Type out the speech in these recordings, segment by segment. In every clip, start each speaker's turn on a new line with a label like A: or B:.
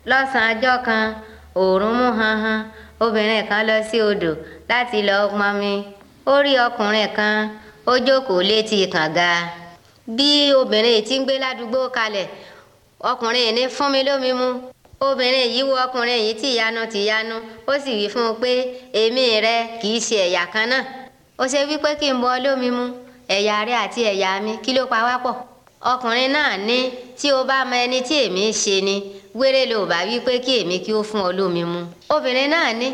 A: Lọ́sàn-án ọjọ́ kan, oòrùn mú hanhan, obìnrin kan lọ sí odò láti lọ pọnmi. Ó rí ọkùnrin kan, ó jókòó létí kànga. Bí obìnrin yìí ti ń gbé ládùúgbò kalẹ̀, ọkùnrin yìí ní fún mi lómi mu. Obìnrin yìí wo ọkùnrin yìí tìyanu, ó sì wí fún un pé èmi rẹ kì í ṣe ẹ̀yà kan náà. Ó ṣe wípé kí n bọ́ lómi mu, ẹ̀yà rẹ àti ẹ̀yà mi kí ló pa wá pọ̀? Ọkùnrin náà ní tí o bá mọ ẹni tí èmi ń ṣe ni, wéré ló bá wípé kí èmi kí ó fún ọ lómi mu. Obìnrin náà ní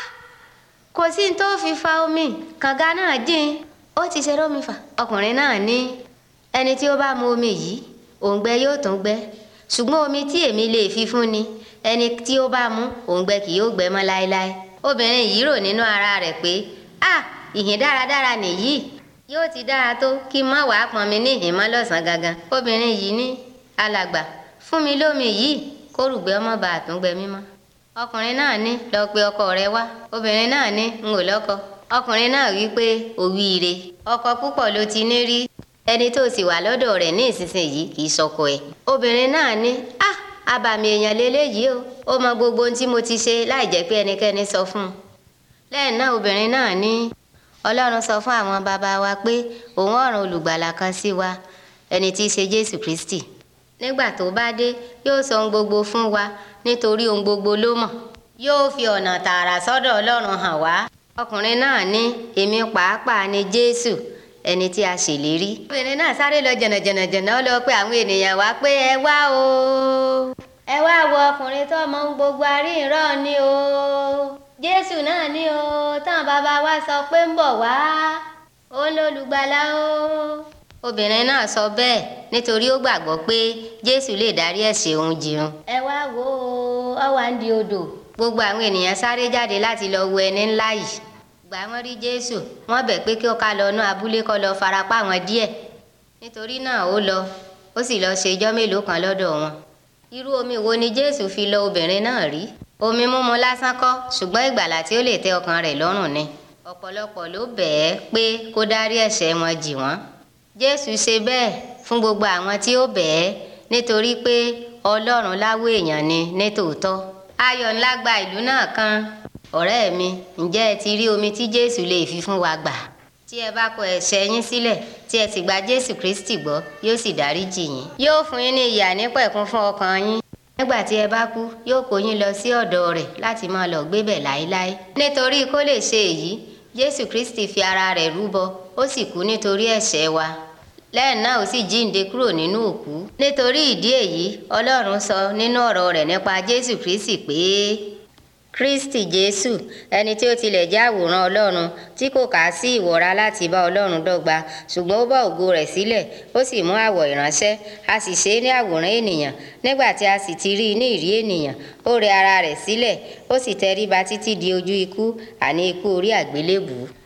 A: kò sí ní tó fi fa omi, kànga náà jìn, ó ti ṣe rómi fà. Ọkùnrin náà ní ẹni tí ó bá mu omi yìí, òǹgbẹ yóò tún gbẹ, ṣùgbọ́n omi tí èmi lè fi fún ni, ẹni tí ó bá mu òǹgbẹ kì yóò gbẹ mọ́ láéláé. Obìnrin yìí rò nínú ara rẹ̀ pé ìhìn dáradára nìyí, yóò ti dára tó kí n má wàá pọn mi ní ìhìn mọ́ lọ́sàn-án gangan. Obìnrin yìí ní alàgbà fún mi lómi yìí kórùgbẹ ọmọ bá àtúngbẹ mímọ́. Ọkùnrin náà ní lọ pe ọkọ rẹ wá. Obìnrin náà ní n ò lọ́kọ. Ọkùnrin náà wí pé òwíire, ọkọ púpọ̀ ló ti ní rí, ẹni tó sì wà lọ́dọ̀ rẹ̀ ní ìsinsìnyí kì í sọkọ ẹ̀. Obìnrin náà ní àbàmì èèyàn lélẹ́yìí o, ó mọ gbogbo ohun tí mo ti ṣe láì jẹ́ pé ẹnikẹ́ni sọ fún un. Lẹ́yìn náà obìnrin náà ní Ọlọ́run sọ fún àwọn bàbá wa pé òun ó rán olùgbàlà kan sí wa, ẹni tí í ṣe Jésù Kristi. Nígbà tó bá dé, yóò sọ ohun gbogbo fún wa nítorí ohun gbogbo ló mọ̀. Yóò fi ọ̀nà tààrà sọ́dọ̀ Ọlọ́run hàn wá. Ọkùnrin náà ní èmi pàápàá ni Jésù, ẹni tí a ṣèlérí. Obìnrin náà sáré lọ jẹ̀nàjẹ̀nà ó lọ pé àwọn ènìyàn wá pé ẹ wá o, ẹ wá wo ọkùnrin tó mọ ohun gbogbo àríyìnrọ̀ ni o, Jésù náà ni o, táwọn bàbá wa sọ pé ń bọ̀ wá, òun lolùgbàlà o. Obìnrin náà sọ bẹ́ẹ̀ nítorí ó gbàgbọ́ pé Jésù lè dárí ẹ̀ṣẹ̀ òun jìrun. ẹ wá wo ó wà ń di odò. Gbogbo àwọn ènìyàn sáré jáde láti lọ wo ẹni ńlá yìí. Gbà wọ́n rí Jésù, wọ́n bẹ̀ pé kí ó ká lọ inú abúlé kó lọ farapa wọn díẹ̀. Nítorí náà ó lọ, ó sì lọ ṣe ijọ́ mélòó kan lọ́dọ̀ wọn. Irú omi wo ni Jésù fi lọ obìnrin náà rí? Omi mímu lásán kọ́, ṣùgbọ́n ìgbàlà tí ó lè tẹ́ ọkàn rẹ̀ lọ́rùn ni. Ọ̀pọ̀lọpọ̀ ló bẹ̀ ẹ́ pé kó dárí ẹ̀ṣẹ̀ wọn jì wọ́n. Jésù ṣe bẹ́ẹ̀ fún gbogbo àwọn tí ó bẹ̀ ẹ́ nítorí pé Ọlọ́run láwọ̀ èèyàn ni nítòótọ́. Ayọ̀ ńlá gba ìlú náà kan. Ọ̀rẹ́ mi, ǹjẹ́ ẹ ti rí omi tí Jésù lè fi fún wa gbà? Tí ẹ bá kọ ẹ̀ṣẹ̀ yín sílẹ̀, tí ẹ sì gba Jésù Kristi gbọ́, yóò sì dáríjì yín. Yóò fún yín ní ìyè àìnípẹ̀kun fún ọkàn yín. Nígbà tí ẹ bá kú, yóò kó yín lọ sí ọ̀dọ̀ rẹ̀ láti máa lọ gbébẹ̀ láéláé. Nítorí kó lè ṣe èyí, Jésù Kristi fi ara rẹ̀ rúbọ, ó sì kú nítorí ẹ̀ṣẹ̀ wa. Lẹ́yìn náà ó sì jíǹde kúrò nínú òkú. Nítorí ìdí èyí, Ọlọ́run sọ nínú ọ̀rọ̀ rẹ̀ nípa Jésù Kristi pé Kristi Jésù, ẹni tí ó tilẹ̀ jẹ́ àwòrán Ọlọ́run, tí kò kà á sí ìwọra láti bá Ọlọ́run dọ́gba, ṣùgbọ́n ó bá ògo rẹ̀ sílẹ̀, ó sì mú àwọ̀ ìránṣẹ́, a sì ṣe é ní àwòrán ènìyàn. Nígbà tí a sì ti rí i ní ìrí ènìyàn, ó rẹ ara rẹ̀ sílẹ̀, ó sì tẹríba títí di ojú ikú, àní ikú orí àgbélébùú.